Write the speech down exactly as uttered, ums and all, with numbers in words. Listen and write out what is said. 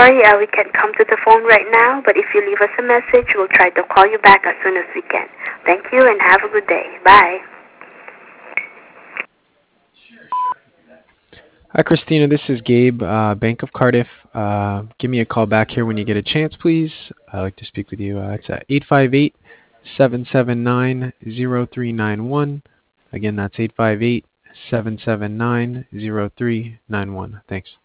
sorry uh, we can't come to the phone right now, but if you leave us a message, we'll try to call you back as soon as we can. Thank you and have a good day. Bye. Hi, Christina. This is Gabe, uh, Bank of Cardiff. Uh, give me a call back here when you get a chance, please. I'd like to speak with you. Uh, it's at eight five eight, seven seven nine, zero three nine one. Again, that's eight five eight, seven seven nine, zero three nine one. Thanks.